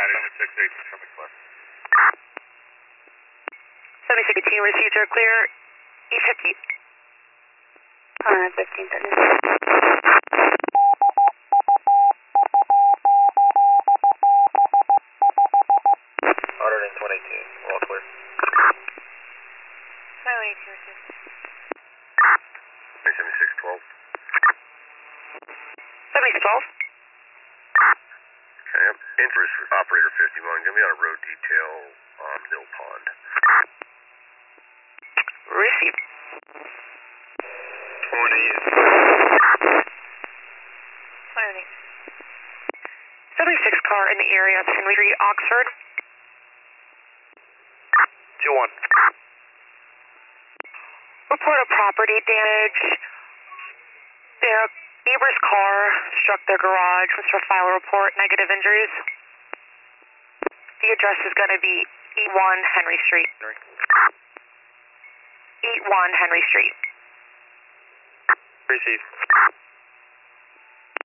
768, coming clear. 7618 received her clear. 850. 1530. 122, all clear. 282 received. 7612. 7612. Okay, I'm interest for operator 51. Gonna be on a road detail on Mill Pond. Received. 280. 76 car in the area of Henry Street, Oxford. 2-1. Report of property damage. Their neighbor's car struck their garage. Mr. File report, negative injuries. The address is going to be 81 Henry Street. 81 Henry Street. Received.